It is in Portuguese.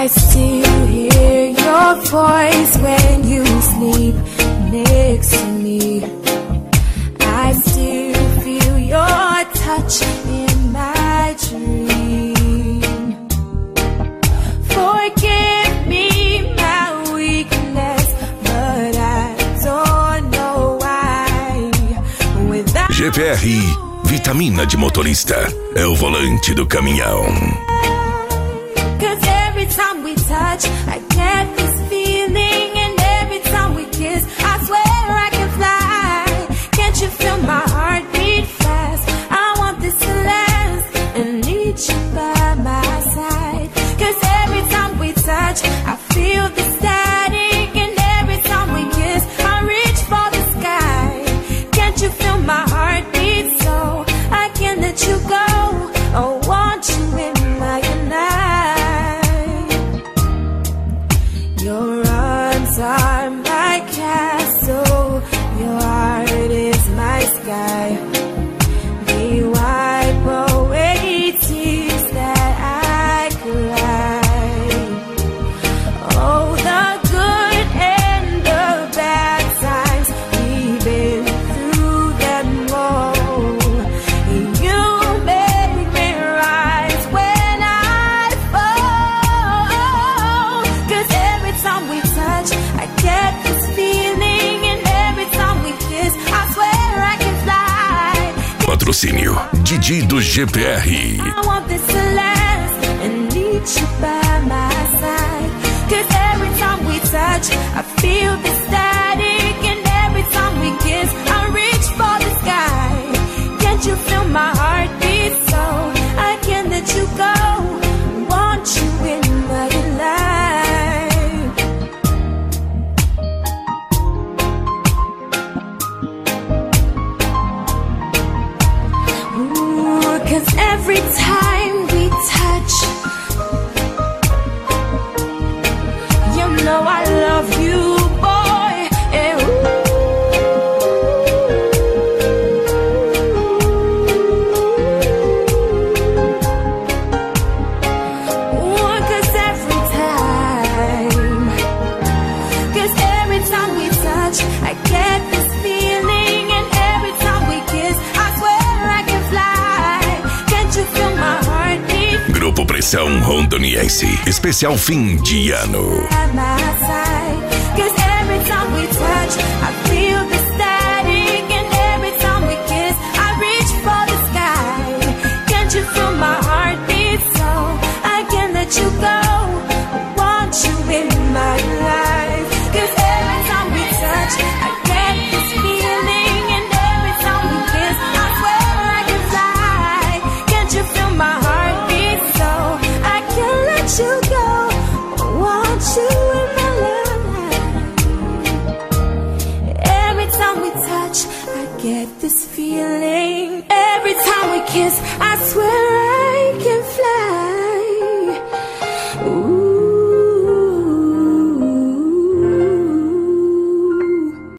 I still hear your voice when you sleep next to me. I still feel your touch in my dream. Forgive me my weakness, but I don't know why. Without GPR, vitamina de motorista, é o volante do caminhão. Every time we touch, I get this feeling, and every time we kiss, I swear I can fly. Can't you feel my heart beat fast? I want this to last and need you by my side. 'Cause every time we touch, I feel the static, and every time we kiss, I reach for the sky. Can't you feel my heart beat so I can't let you go? I want you in my life. Your arms are my castle, your heart is my sky. They wipe away tears that I cry. Oh, the good and the bad times, we've been through them all. And you make me rise when I fall. 'Cause every time we touch, I get this feeling, and every time we kiss, I swear I can fly. Patrocínio Didi do GPR. I want this to last and need you by my side. 'Cause every time we touch, I feel the static, and every time we kiss, I reach for the sky. Can't you feel my heartbeat so I can't let you go? Want you in my life. Ooh, 'cause every time we touch, you know I love you, boy. And ooh, 'cause every time we touch, I get this feeling, and every time we kiss, I swear I can fly. Can't you feel my heartbeat? Grupo Pressão Rondoniense, especial fim de ano. At my side. 'Cause every time we touch, I feel the static, and every time we kiss, I reach for the sky. Can't you feel my heartbeat so I can't let you go? I want you in my life. 'Cause every time we touch, I get this feeling, and every time we kiss, I swear I can fly. Can't you feel my heartbeat so I can't let you go? I want you in my life. Every time we touch, I get this feeling. Every time we kiss, I swear